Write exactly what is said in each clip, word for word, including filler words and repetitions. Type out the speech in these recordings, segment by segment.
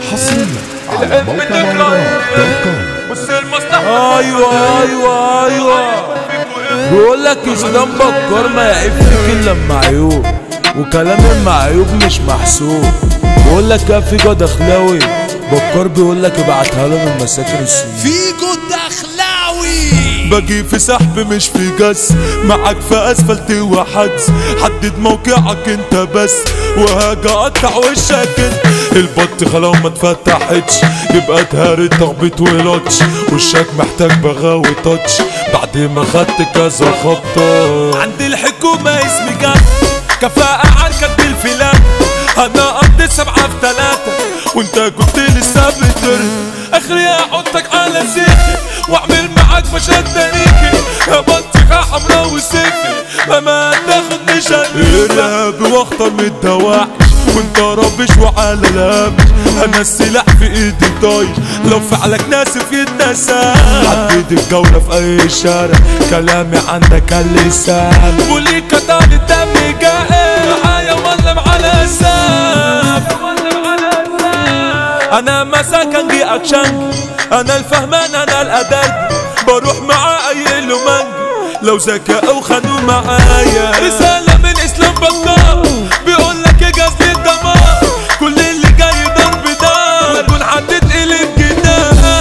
حصريا على موقع مهرجانات دوت كوم. ايوه ايوه ايوه بيقول لك اسلام بكار ما يعيب فيك الا لما عيوب، وكلام المعيوب مش محسوب. بيقول لك يا فيجو دخلاوي بكار بيقول لك ابعتها له من مساكن السنين. فيجو دخلاوي باجي في سحب مش في جس، معاك في اسفلت وحجز، حدد موقعك انت بس وهاجي اقطع وشك انت. البط خلاص ما اتفتحتش يبقى اتهرت تخبيط ولاتش، وشك محتاج بغاوي تاتش بعد ما خدت كذا خبطة. عند الحكومة اسمي جد كفاءة عركة بالفلات، انا قضيت سبعة في تلاتة وانت كنت لسه بترد. اخري احطك على سيفي واعمل معاك مشهد تاريخي، يا بطيخة حمرا وسيفي مهما تاخد مش هتنسى. ارهابي واخطر من الدواعش وانت رابش وعلى لامش، انا السلاح في ايدي طايش لو فعلك ناسف يتنسى. حدد الجولة في اي شارع كلامي عندك اللسان، قولي كتال الدم جائر معايا ولا على ساب. انا مساكن دي اكشن، انا الفهمان انا الادب، بروح مع اي لومانج لو ذكاء او خانوا معايا. رسالة من اسلام بكار بيقول لك اجهز للدمار، كل اللي جاي ضرب دار اكون عديت اليك كده.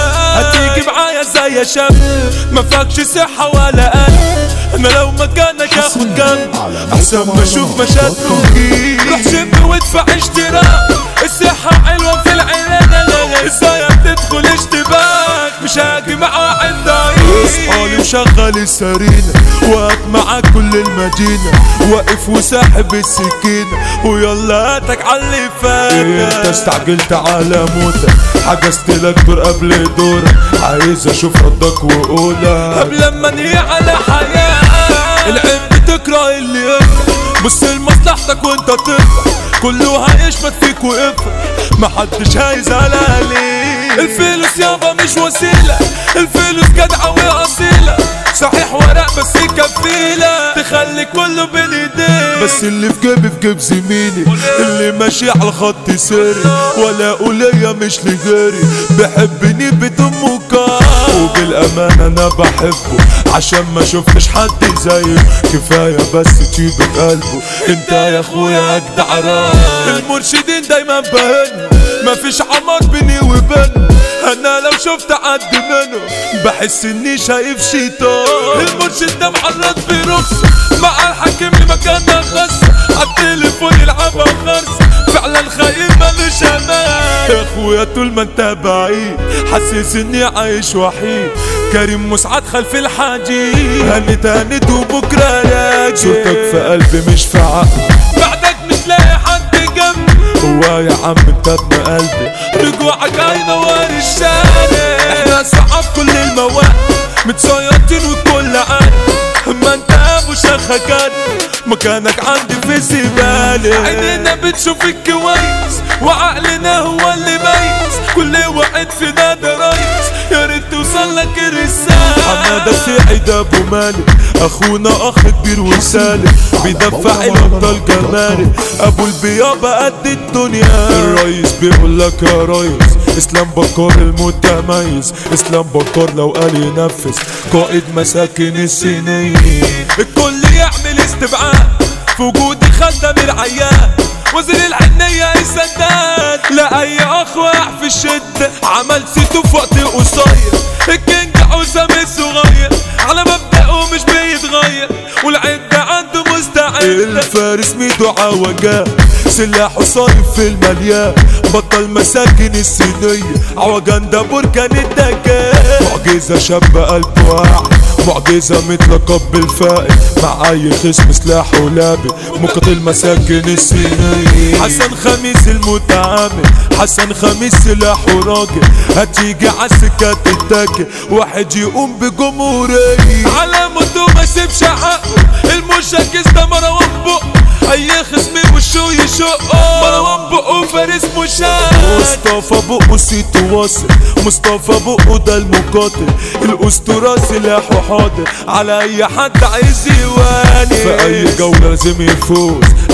هتيجي معايا زي شاب ما فاكش صحة ولا قلب، انا لو مكانك اخد جنب احسن ما اشوف مشهد تركي. روح شب وادفع اشتراك، الصحة حلوة في العيادة، ازاي بتدخل اشتباك مش هاجي مع عندي. اصحالي وشغل السرينة واقف معاك كل المدينة، واقف وساحب السكينة ويلا هاتك عاللي فات. انت استعجلت على موتك حجزت لك دور قبل دورك، عايز اشوف ردك وقولك قبل ما انهي على حياة. العين بتكره اللي يفرح، بص لمصلحتك وانت تفرح، كله هيشمت فيك ويفرح محدش هيزعل عليك. الفلوس يابا مش وسيلة، الفلوس جدعة واصيلة، صحيح ورق بس كفيلة تخلي كله بين ايديك. بس اللي في جيبي في جيب زميلي، اللي ماشي على الخط سيري ولا قولية مش لغيري، بحبني بدون مقابل وبالأمانة أنا بحبه عشان ما شفتش حد زيه، كفاية بس طيبة قلبه انت يا اخويا اجدع راجل. المرشدين دايما بهن مفيش عمار بيني وبينه، انا لو شفت عد منه بحس اني شايف شيطان. المرشد ده معرض برخصة مع الحاكم لمكاننا خاصة، عالتليفون يلعبها خرصة فعلا خايف مالوش امان. يا اخويا طول ما انت بعيد حاسس اني عايش وحيد، كريم مسعد خلف الحديد، هنت هنت وبكره راجع، صورتك في قلبي مش في عقلي، بعدك مش لاقي حد جنبي. هو يا عم انت ابن قلبي رجوعك هينور الشارع. احنا صعب كل المواقف متصيطين والكل عارف، اما انت ابو شيخة كان مكانك عندي في زبالة. عينينا بتشوف الكويس وعقلنا هو اللي ميز، كل واحد فينا ده ريس، يا ريت توصل لك الرسالة. حمادة سعيد ابو مالك اخونا اخ كبير وسالك، بيدفع الابطال جمالك، ابو البيابة قد الدنيا. الرئيس بيقول لك يا ريس اسلام بكار المتميز، اسلام بكار لو قال ينفذ قائد مساكن السنين. الكل يعمل استبعاد في وجود خدم العيان، وزير الحنية السداد لأي أخ واقع في الشدة، عمل سيتو في وقت قصير. الكينج حسام الصغير على مبدأه مش بيتغير، والعدة عنده مستعد. الفارس ميدو عوجان سلاحه صايف في المليان، بطل مساكن الصينية عوجان ده بركان الدجال. معجزة شاب قلبه واعي، معجزة متلقب بالفائق، مع اي خصم سلاحه لابق، مقاتل مساكن الصينية. حسن خميس المتعامل، حسن خميس سلاحه راجل، هتيجي عالسكة تتاكل واحد يقوم بجمهورية. على موته ما يسيبش حقه، المشاكس ده مروان بقه، اي خصمي وشه يشقه، مروان بقه فارس مشاك. مصطفى بقه سيتو واصل، مصطفى بقه ده المقاتل، الاسطورة سلاحه حاضر على اي حد عايز يواني، في اي جولة لازم يفوز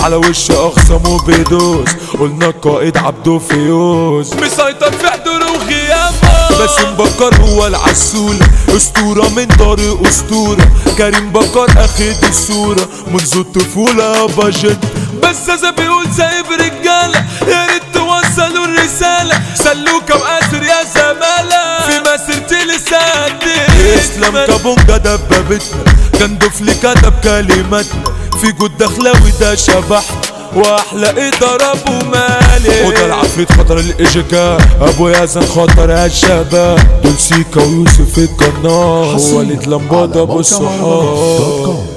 على وش اخصامه بيدوس، قلنا القائد عبده فيوز مسيطر في حضوره وغيابه. باسم بكر هو العسولة، اسطورة من طريق اسطورة. كريم بكر اخد الصورة منذ الطفولة يابا جد. بس اذا بيقول سايب رجالة يا ريت توصلوا الرسالة. سلوكة وقاسر يا زمالة في مسيرتي لساتي. اسلام كابونجا دبابتنا، كان دفلي كتب كلماتنا. في جود دخلاوي ده شبحنا واحلى اداره ابو مالك. وده العفريت خطر الايجيكا، ابو يزن خطر الشباب. دول سيكا ويوسف القناص، وليد لمبادة ابو الصحاب.